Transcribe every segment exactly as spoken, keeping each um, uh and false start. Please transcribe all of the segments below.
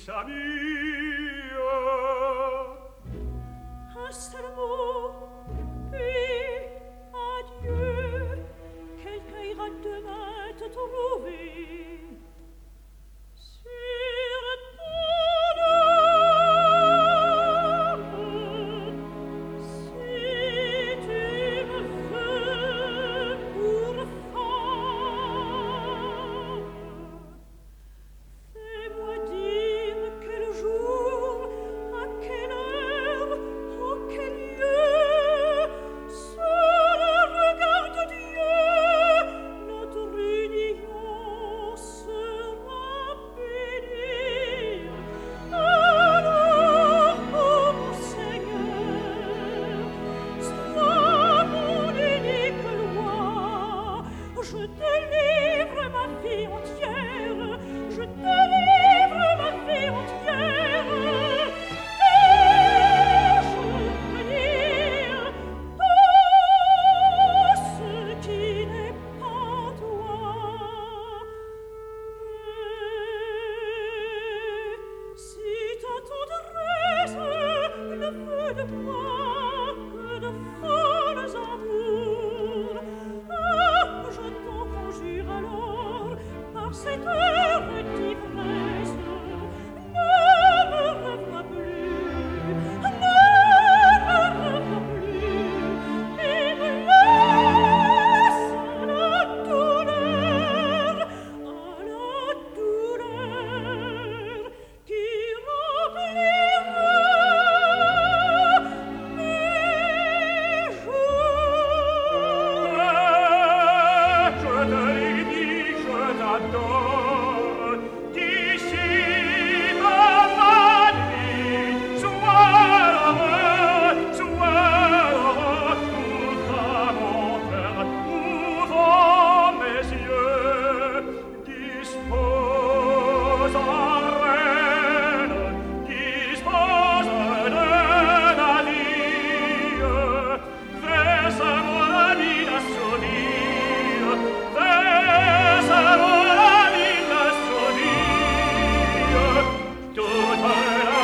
ficha mia. Un seul mot, puis adieu. Quelqu'un ira demain te trouver sur ton âme. Si tu me veux pour femme, fais-moi dire quel jour, à quelle heure, en quel lieu, sous le regard de Dieu, notre union sera bénie. Alors, ô mon Seigneur, sois mon unique loi. Je te livre ma vie entière, je te livre ma vie entière. Et je peux dire tout ce qui n'est pas toi. Mais si ta tendresse ne veut de moi que de folles amours, ah, je t'en conjure alors par cette heure d'ivresse, ne me revois plus, ne me revois plus, et me laisse à la douleur, à la douleur qui remplira mes jours. Je te l'ai dit, je t'adore. D'ici ma nuit, sois heureux, sois heureux. Ouvre mon cœur, ouvre mes yeux. Dispose en reine, dispose de la vie. Verse-moi la vie d'un souvenir, verse-moi la vie d'un souvenir, toute la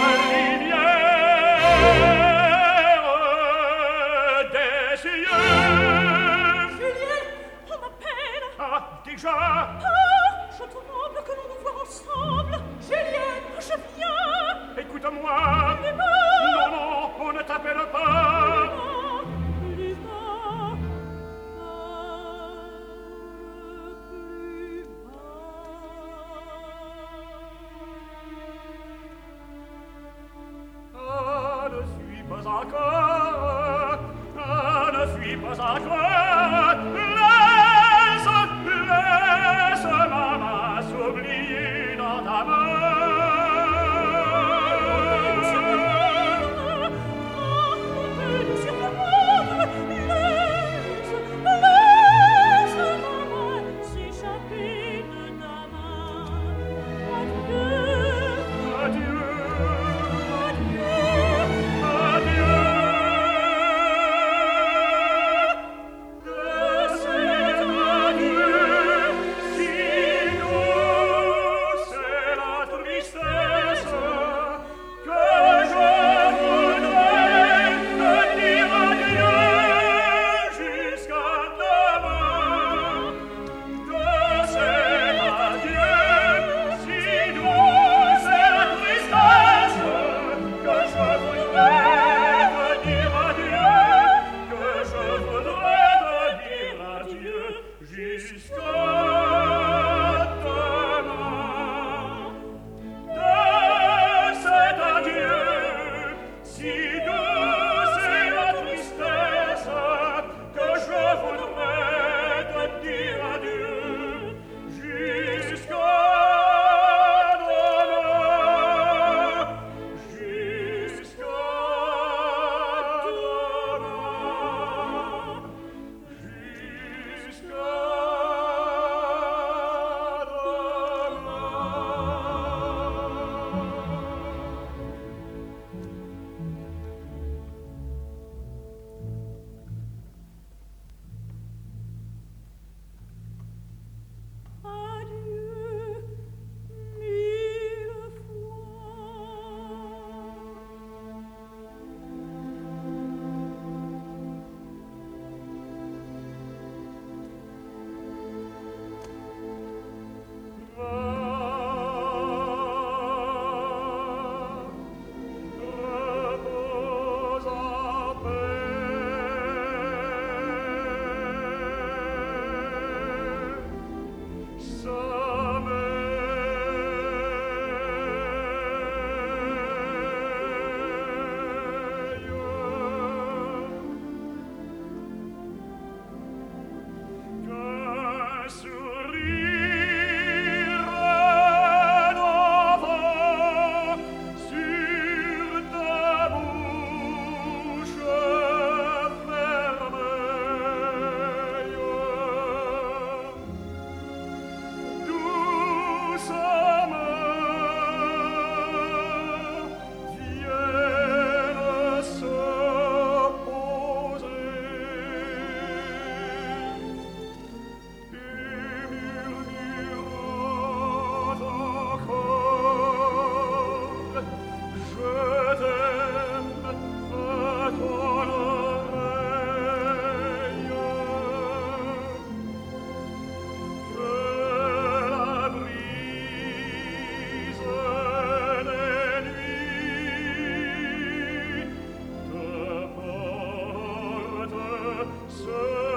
rivière des yeux. Julien, on m'appelle. Ah, déjà, Ah, je tremble que l'on nous voit ensemble. Julien, je viens. écoute-moi. Plus bas, Non, non, on ne t'appelle pas. plus bas, plus bas. Ah, ne fuis pas encore, ah, ne fuis pas encore. Laisse, laisse ma main s'oublier dans ta main. Adieu, adieu. Se